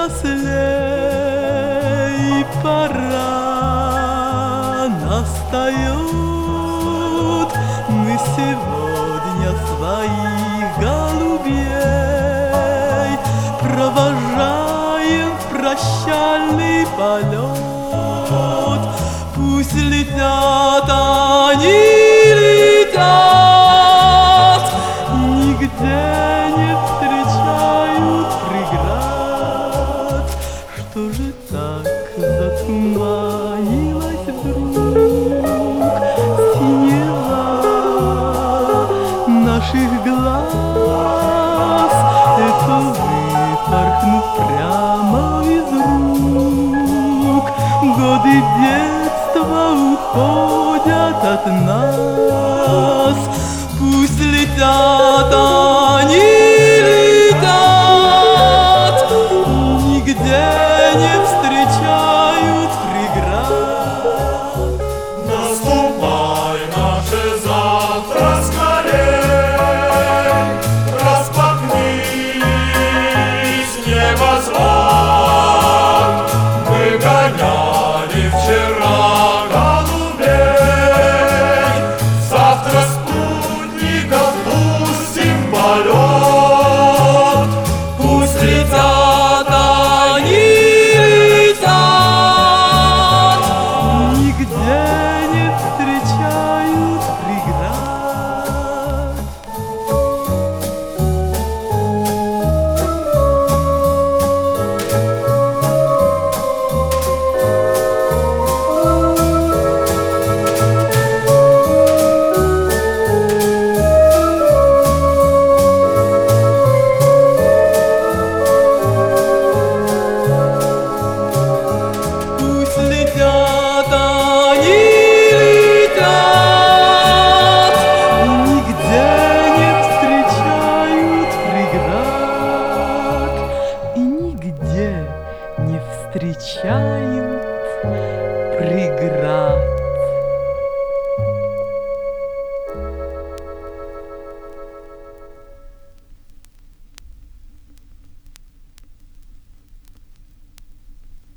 повзрослей, пора настает. Мы сегодня своих голубей провожаем в прощальный полет. Пусть летят они, летят, нигде не встречают преград. Что же так затуманилась вдруг синева наших глаз? Это выпорхнув прямо из рук, годы детства уходят от нас. Пусть летят они, летят, нигде не встречают преград. Наступай наше завтра скорей, распахнись небозвон. Мы гоняли вчера голубей, завтра спутников пустим в полет. Пусть летят они, летят, Нигде не встречают преград. Пусть летят они, летят, нигде не встречают преград. И нигде не встречают преград.